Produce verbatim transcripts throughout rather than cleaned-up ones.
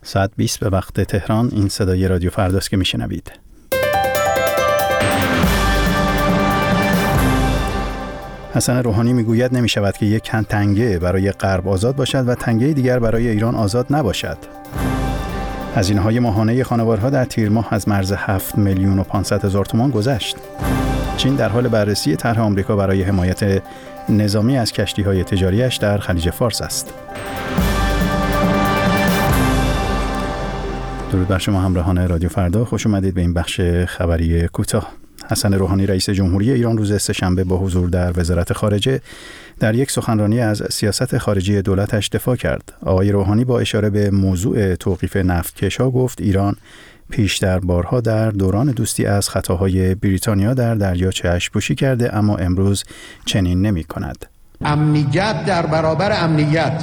ساعت بیست به وقت تهران. این صدای رادیو فرداست که میشنوید. حسن روحانی میگوید نمی شود که یک تنگه برای غرب آزاد باشد و تنگه دیگر برای ایران آزاد نباشد. هزینه‌های ماهانه خانوارها در تیر ماه از مرز هفت میلیون و پانصد هزار تومان گذشت. چین در حال بررسی طرح آمریکا برای حمایت نظامی از کشتی‌های تجاریش در خلیج فارس است. درود بر شما همراهان رادیو فردا، خوش اومدید به این بخش خبری کوتاه. حسن روحانی رئیس جمهوری ایران روز سه‌شنبه با حضور در وزارت خارجه در یک سخنرانی از سیاست خارجی دولتش دفاع کرد. آقای روحانی با اشاره به موضوع توقیف نفتکش‌ها گفت ایران پیشتر بارها در دوران دوستی از خطاهای بریتانیا در دریاچه اشپوشی کرده، اما امروز چنین نمی کند. امنیت در برابر امنیت،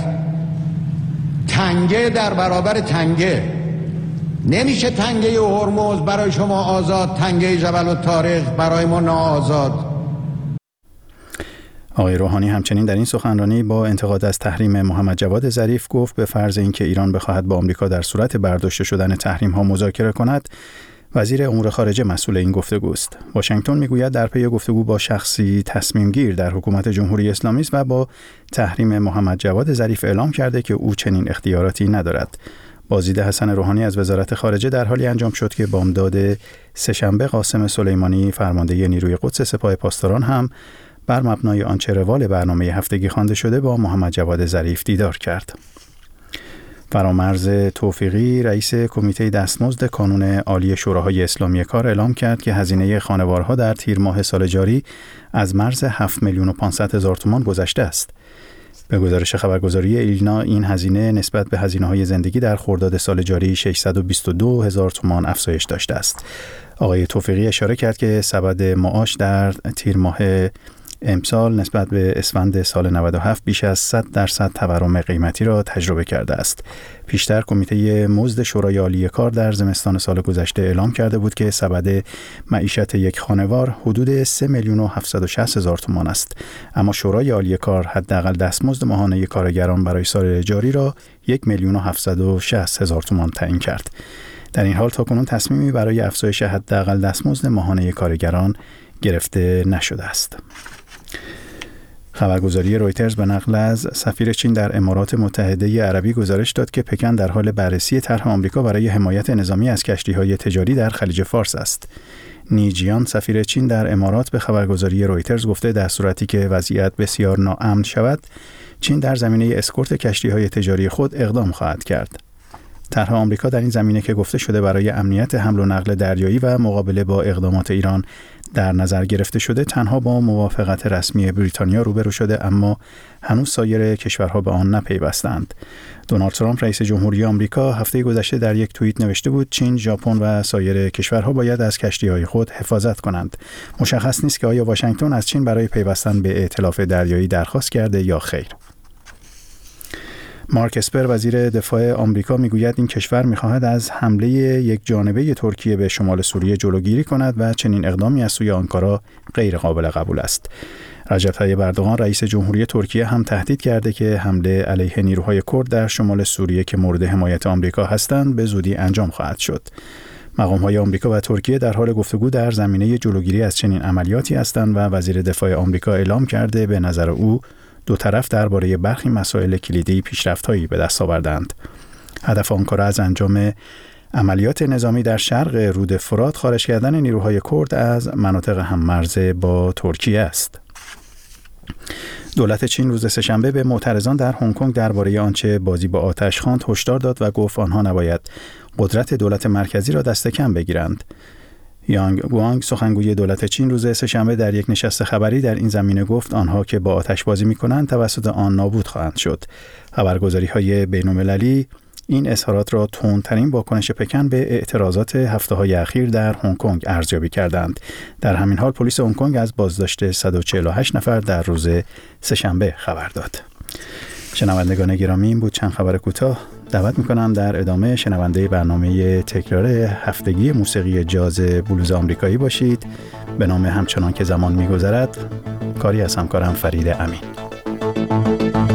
تنگه در برابر تنگه. نمیشه تنگه هرمز برای شما آزاد، تنگه جبل الطارق برای ما ناآزاد. آقای روحانی همچنین در این سخنرانی با انتقاد از تحریم محمد جواد ظریف گفت به فرض اینکه ایران بخواهد با آمریکا در صورت برداشته شدن تحریم ها مذاکره کند، وزیر امور خارجه مسئول این گفتگوست. واشنگتن میگوید در پی گفتگو با شخصی تصمیم گیر در حکومت جمهوری اسلامی است و با تحریم محمد جواد ظریف اعلام کرده که او چنین اختیاراتی ندارد. بازدید حسن روحانی از وزارت خارجه در حالی انجام شد که بامداد سه‌شنبه قاسم سلیمانی فرمانده نیروی قدس سپاه پاسداران هم بر مبنای آنچه روال برنامه هفتگی خوانده شده با محمد جواد ظریف دیدار کرد. فرامرز توفیقی رئیس کمیته دستمزد کانون عالی شوراهای اسلامی کار اعلام کرد که هزینه خانوارها در تیر ماه سال جاری از مرز هفت میلیون و پانصد هزار تومان گذشته است. به گزارش خبرگزاری ایلنا این هزینه نسبت به هزینه‌های زندگی در خرداد سال جاری ششصد و بیست و دو هزار تومان افزایش داشته است. آقای توفیقی اشاره کرد که سبد معاش در تیر ماه امسال نسبت به اسفند سال نود و هفت بیش از صد درصد تورم قیمتی را تجربه کرده است. پیشتر کمیته مزد شورای عالی کار در زمستان سال گذشته اعلام کرده بود که سبد معیشت یک خانوار حدود سه میلیون و هفتصد و شصت هزار تومان است، اما شورای عالی کار حداقل دستمزد ماهانه کارگران برای سال جاری را یک میلیون و هفتصد و شصت هزار تومان تعیین کرد. در این حال تاکنون تصمیمی برای افزایش حداقل دستمزد ماهانه کارگران گرفته نشده است. خبرگزاری رویترز به نقل از سفیر چین در امارات متحده عربی گزارش داد که پکن در حال بررسی طرح آمریکا برای حمایت نظامی از کشتی‌های تجاری در خلیج فارس است. نیجیان سفیر چین در امارات به خبرگزاری رویترز گفته در صورتی که وضعیت بسیار ناامن شود، چین در زمینه اسکورت کشتی‌های تجاری خود اقدام خواهد کرد. طرح آمریکا در این زمینه که گفته شده برای امنیت حمل و نقل دریایی و مقابله با اقدامات ایران در نظر گرفته شده، تنها با موافقت رسمی بریتانیا روبرو شده، اما هنوز سایر کشورها به آن نپیوستند. دونالد ترامپ رئیس جمهوری آمریکا هفته گذشته در یک توییت نوشته بود چین، ژاپن و سایر کشورها باید از کشتی‌های خود حفاظت کنند. مشخص نیست که آیا واشنگتن از چین برای پیوستن به ائتلاف دریایی درخواست کرده یا خیر. مارک اسپر وزیر دفاع آمریکا میگوید این کشور میخواهد از حمله یک جانبه ترکیه به شمال سوریه جلوگیری کند و چنین اقدامی از سوی آنکارا غیر قابل قبول است. رجب طیب اردوغان رئیس جمهوری ترکیه هم تهدید کرده که حمله علیه نیروهای کرد در شمال سوریه که مورد حمایت آمریکا هستند به زودی انجام خواهد شد. مقام‌های آمریکا و ترکیه در حال گفتگو در زمینه جلوگیری از چنین عملیاتی هستند و وزیر دفاع آمریکا اعلام کرده به نظر او دو طرف درباره برخی مسائل کلیدی پیشرفت‌هایی به دست آوردند. هدف آنکارا از انجام عملیات نظامی در شرق رود فرات خارج کردن نیروهای کرد از مناطق هم‌مرز با ترکیه است. دولت چین روز سه‌شنبه به معترضان در هنگ کنگ درباره آنچه بازی با آتش خواند هشدار داد و گفت آنها نباید قدرت دولت مرکزی را دست کم بگیرند. یانگ گوانگ سخنگوی دولت چین روز سه‌شنبه در یک نشست خبری در این زمینه گفت آنها که با آتش بازی می‌کنند توسط آن نابود خواهند شد. خبرگزاری‌های بین‌المللی این اظهارات را تندترین واکنش پکن به اعتراضات هفته‌های اخیر در هنگ کنگ ارزیابی کردند. در همین حال پلیس هنگ کنگ از بازداشت صد و چهل و هشت نفر در روز سه‌شنبه خبر داد. شنوندگان گرامی، این بود چند خبر کوتاه. دعوت میکنم در ادامه شنونده برنامه تکرار هفتگی موسیقی جاز بلوز آمریکایی باشید به نام همچنان که زمان میگذرد، کاری از همکارم فرید امین.